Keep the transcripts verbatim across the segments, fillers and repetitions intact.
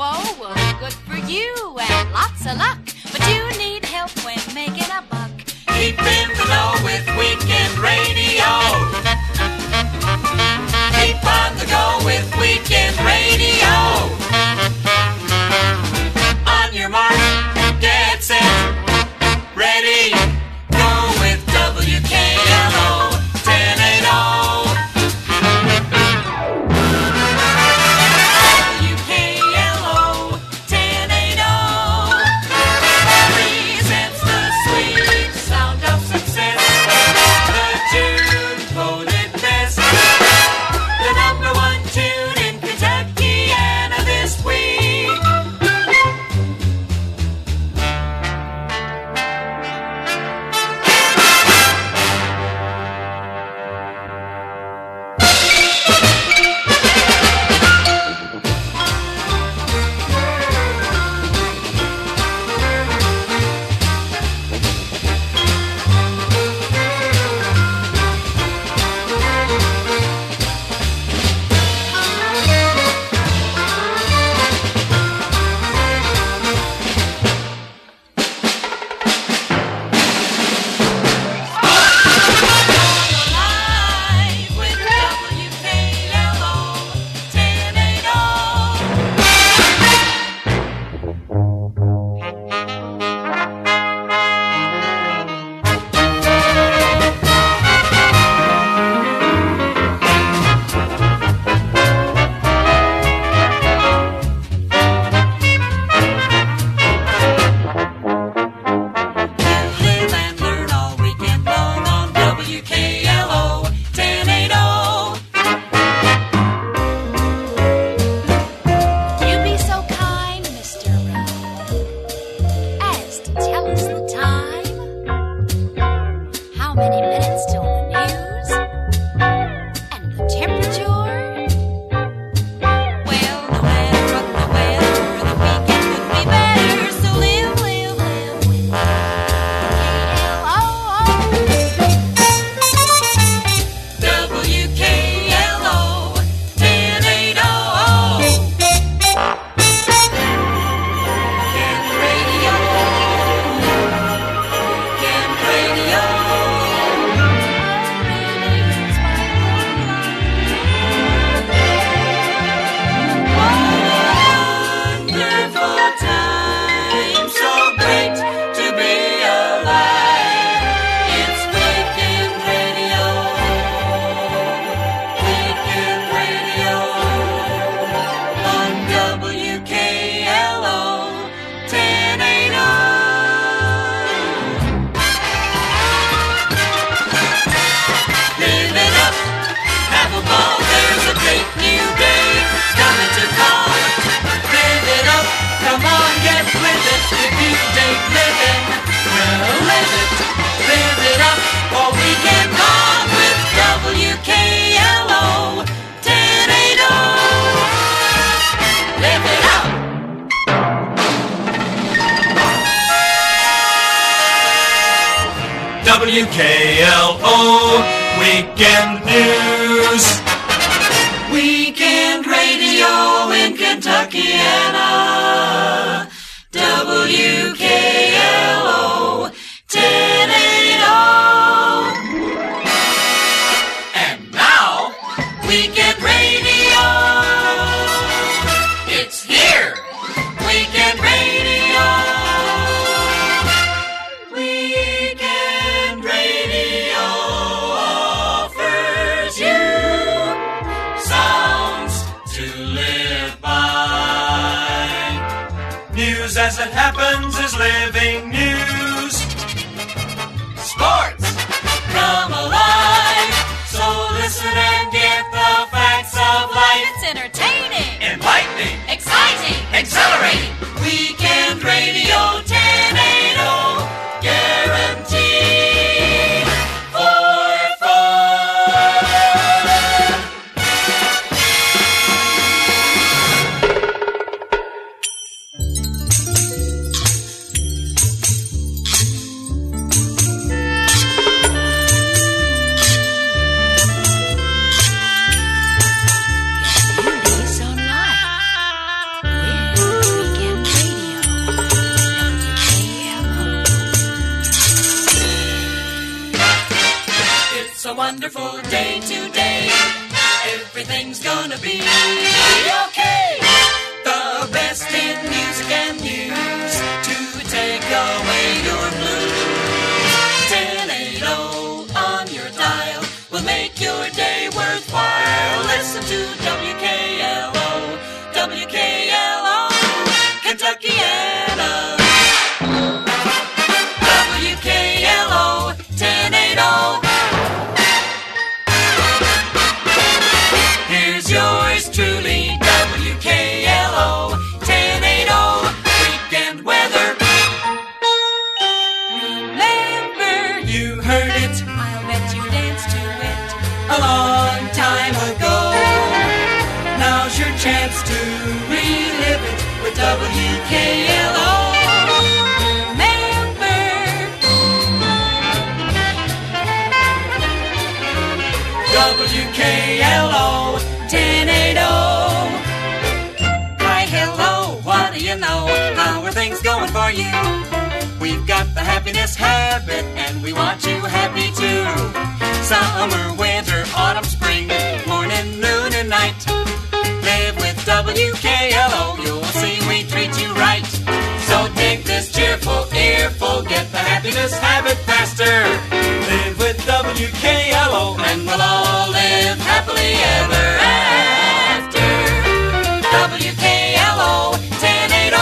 whoa, well, good for you and lots of luck. But you need help when making a buck. Keep in the know with Weekend Radio. Keep on the go with Weekend Radio. On your mark, get set, ready, go with W K L O ten eighty. W K L O ten eighty presents the sweet sound of success. The tune voted best, the number one tune in Kentuckiana this week. Live with W K L O ten eighty. Live and learn all weekend long on W K L O ten eighty. You be so kind, Mister Rowe, as to tell us the time. How many minutes till the news? And the temperature? Well, no matter what the weather, the weekend could be better. So live, live, live with K L O. W K L O ten eighty. Kent Radio. Kent Radio. Wonderful time, so great to be alive. It's Weekend Radio. Weekend Radio on W K L O ten eighty. Live it up, have a ball, there's a great new day coming to call. Live it up, come on, get with it. If you ain't living, well, live it. Live it up all weekend long with W K L O ten eighty. Live it up. W K L O Weekend News. Weekend radio in Kentuckiana. W K L O ten eighty. And now, Weekend Radio. It's here. Weekend Radio. Weekend Radio offers you sounds to live by. News as it happens is living news. Sports come alive. So listen and get the facts of life. It's entertaining, Enlightening, exciting, exhilarating. Weekend Radio ten eighty. Guaranteed for fun. wonderful day today. Everything's gonna be okay. The best in music and news to take away your blues. ten eighty on your dial will make your day worthwhile. Listen to W K L O, W K L O, Kentuckiana. W K L O, ten eighty. Here's yours truly, W K L O, ten eighty, weekend weather. Remember, you heard it, I'll bet you danced to it. a long time ago. Now's your chance to relive it with W K L O. Remember, W K L O, ten eighty. Hi, hello, what do you know? How are things going for you? We've got the happiness habit, and we want you happy too. Summer, winter, autumn, spring, morning, noon, and night. Live with W K L O, you'll see we treat you right. So take this cheerful earful, get the happiness habit faster. Live with W K L O, and we'll all live happily ever after. W K L O, ten eighty.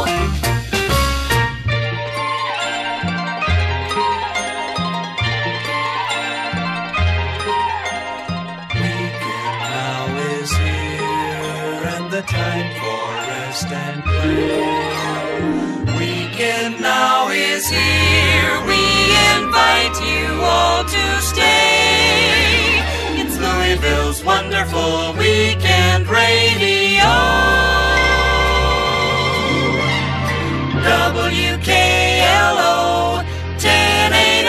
Weekend now is here, and the time for rest and play. Weekend now is here, we invite you all to stay. It's Louisville's wonderful weekend radio. W K L O, ten eighty.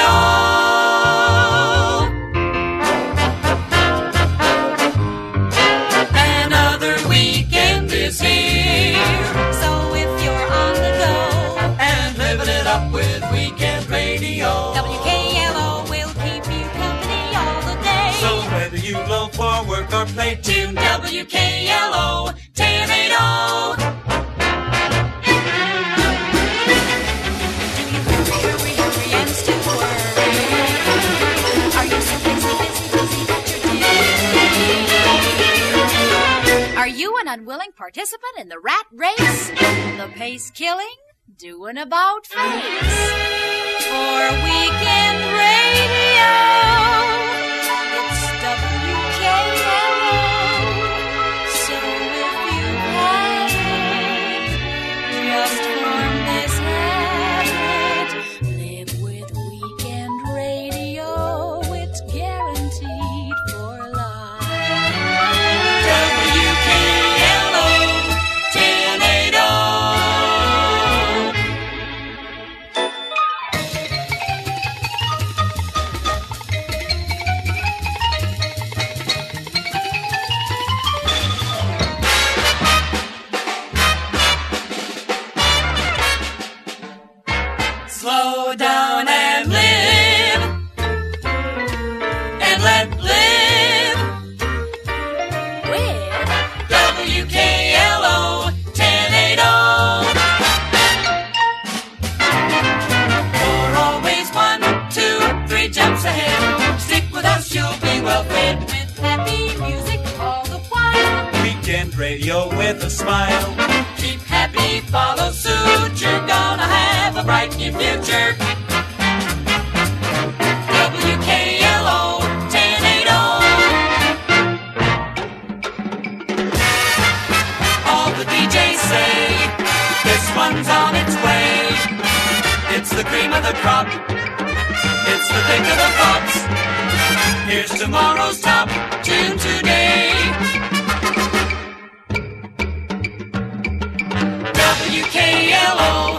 Another weekend is here, so if you're on the go, and living it up with weekend radio. W K L O will keep you company all the day. So whether you loaf for work or play, tune W K L O, ten eighty. Do you hurry, hurry, hurry and still worry? Are you so busy, busy, busy that you're dizzy? Are you an unwilling participant in the rat race? The pace killing, doing about face? For weekend radio, it's W K L O. So if you have it, just form this habit. Live with weekend radio, it's guaranteed for life. W K L O, ten eighty. Slow down and live, and let live With W K L O, ten eighty. You're always one, two, three jumps ahead. Stick with us, you'll be well fed. with happy music all the while. Weekend radio with a smile. Keep happy, follow suit. You're gonna have a bright new future. W K L O, ten eighty. All the D Js say this one's on its way. It's the cream of the crop. It's the pick of the pops. Here's tomorrow's top tune today. W K L O,